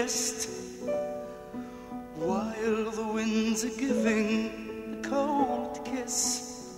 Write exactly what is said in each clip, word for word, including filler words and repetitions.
mist, while the winds are giving a cold kiss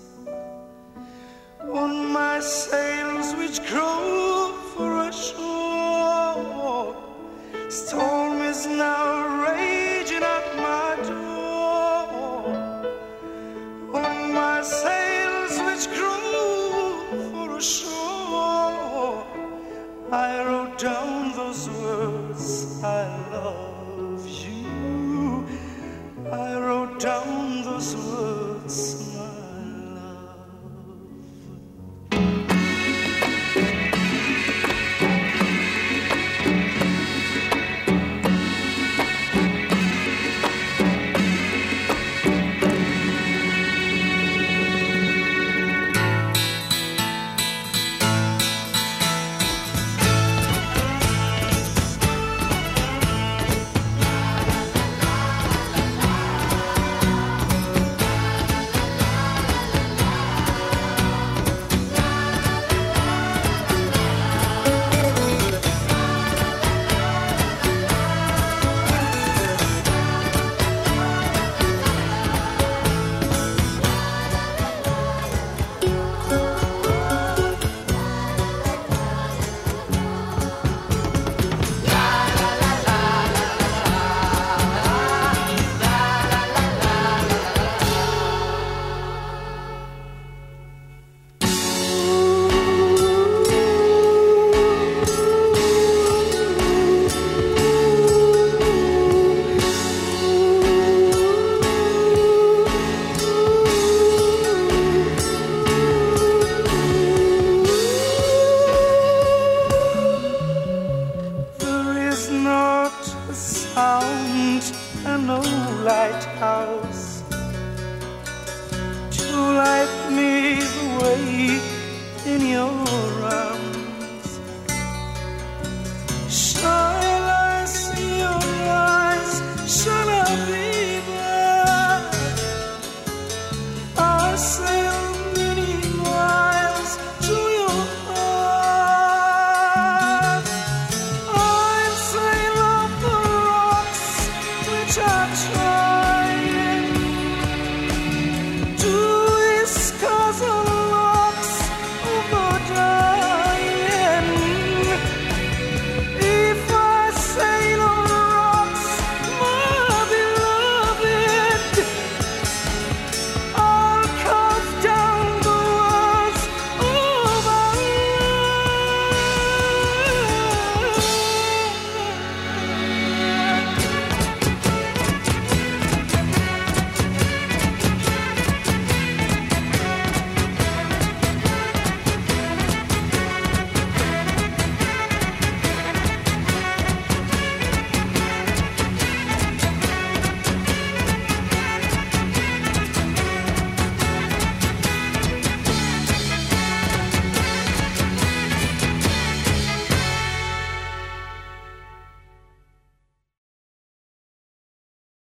on my sails which grow for a shore. Storm is now raging at my door. On my sails which grow for a shore, I wrote down those words, I love you. I wrote down those words, my love. And no lighthouse to light me the way in your arms.